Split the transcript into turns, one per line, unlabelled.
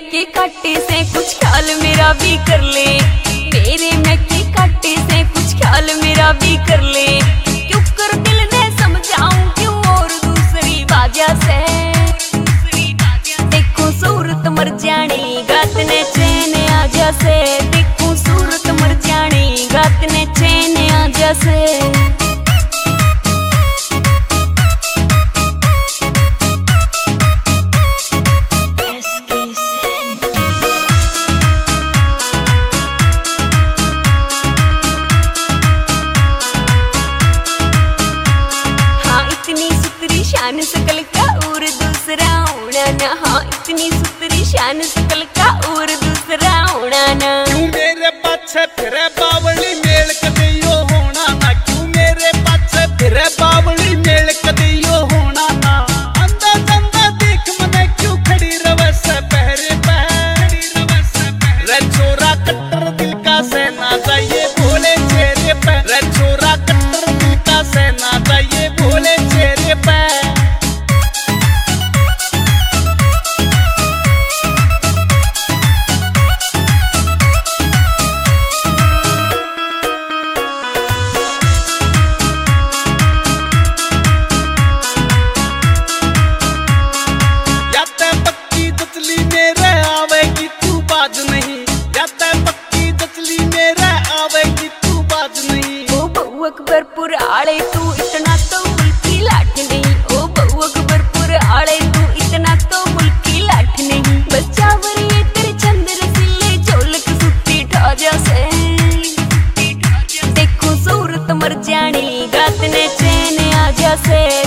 के काटे से कुछ ख्याल मेरा भी कर ले, तेरे मैं के काटे से कुछ ख्याल मेरा भी कर ले। क्यों कर दिल ने समझाऊं क्यों और दूसरी बाजा से, देखो सूरत मर जानी गात ने चैन आजा से, देखो सूरत मर जानी गात ने चैन आजा से। शान सकल का और दूसरा होना ना, हाँ इतनी सुतरी शान सकल का और दूसरा होना ना।
क्यों मेरे पाछे फिरे बावली मेल कदियो होना ना, क्यों मेरे पाछे फिरे बावली मेल कदियो होना ना। अंदा अंदा देख मने क्यों खड़ी रवे से पहरे पहर, रे छोरा कट्टर दिल का सेना जाइए भोले चेहरे पे, रे छोरा कट्टर दिल का सेना जाइए भोले चेहरे पे।
अकबरपुर आड़े तू इतना तो मुल्की लाठ नहीं, ओ बहु अकबरपुर आड़े तू इतना तो मुल्की लाठ नहीं। बच्चा वरिए तेरे चंद्र सिले झोलक सुट्टी ठाजा से, देखो सूरत मर जानी गात ने चैन आजा से।